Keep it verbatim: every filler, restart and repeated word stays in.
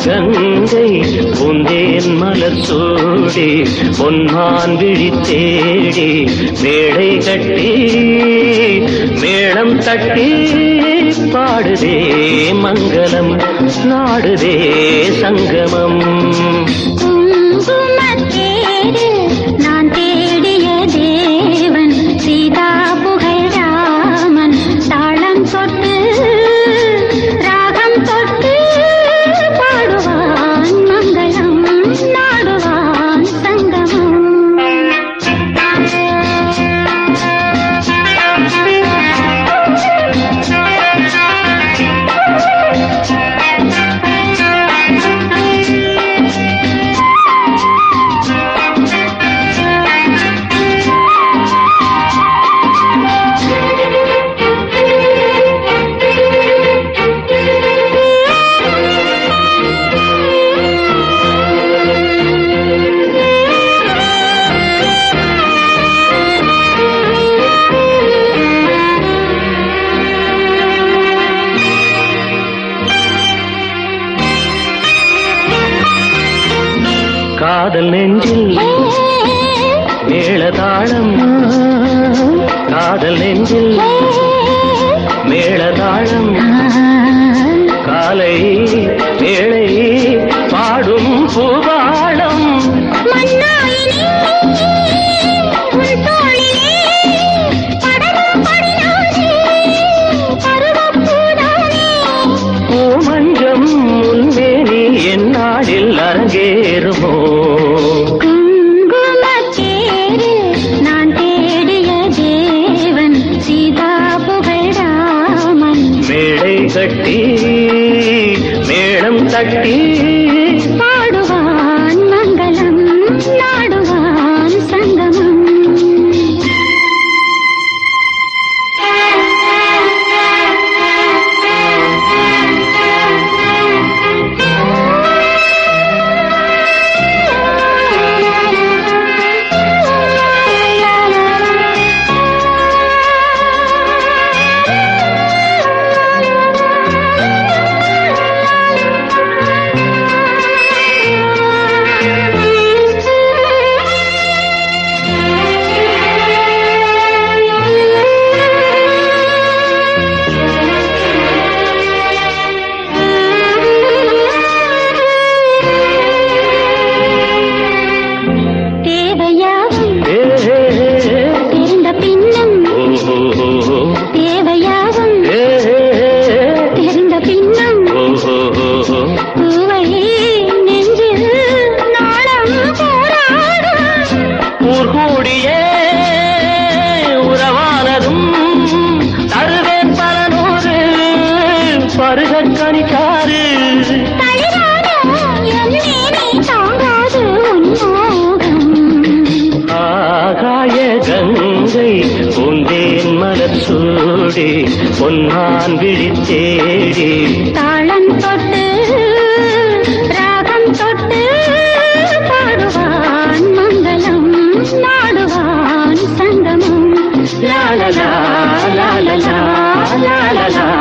கங்கை பூந்தேன் மலர் சூடி பொன்மான் விழி தேடி மேடை கட்டி மேளம் தட்டி பாடுதே மங்களம் நாடுதே சங்கமம். நான் தேடிய தேவன் சீதா புகழ் ராமன் தாளம் தொட்டு ராகம் தொட்டு பாடுவான் மங்களம் நாடுவான் சங்கமம். காதல் நெஞ்சில் மேளதாளம் காதல் நெஞ்சில் மேளதாளம் காலை வேளை பாடும் பூபாளம். பூமஞ்சம் முன்னேறி என்னாடில் அரங்கேறுமோ கட்டி மேளம் தட்டி பாடுவான் மங்களம் நாடுவான் சங்கமம். ஆகாய கங்கை பூந்தேன் மலர் சூடி பொன்மான் விழி தேடி தாளம் தொட்டு ராகம் தொட்டு பாடுவான் மங்களம் நாடுவான் சங்கமம். லாலலா லாலலா லாலலா